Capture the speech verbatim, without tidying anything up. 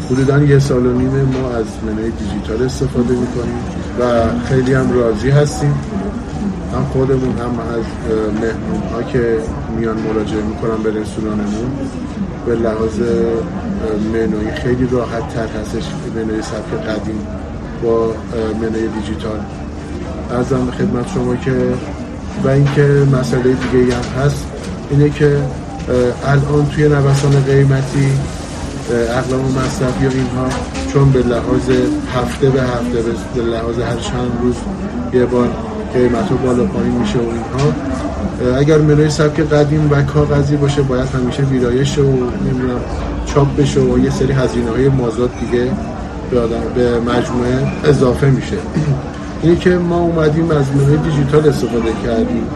حدوداً یه سال و نیمه ما از منوی دیجیتال استفاده میکنیم و خیلی هم راضی هستیم، هم خودمون هم از مهمون ها که میان مراجعه میکنن به رستورانمون. به لحاظ منوی خیلی راحت تر هستش منوی سبک قدیم با منوی دیجیتال. عرضم خدمت شما که و اینکه مسئله دیگه هم هست اینه که الان توی نوسان قیمتی اقلام مصرفی یا اینها چون به لحاظ هفته به هفته به لحاظ هر چند روز یه بار قیمت رو بالا پایین میشه و اینها، اگر منوی سبک قدیم و کاغذی باشه باید همیشه ویرایش و نمیدونم چاپ بشه و یه سری هزینه‌های مازاد دیگه به آدم به مجموعه اضافه میشه. اینه که ما اومدیم از منوی دیجیتال استفاده کردیم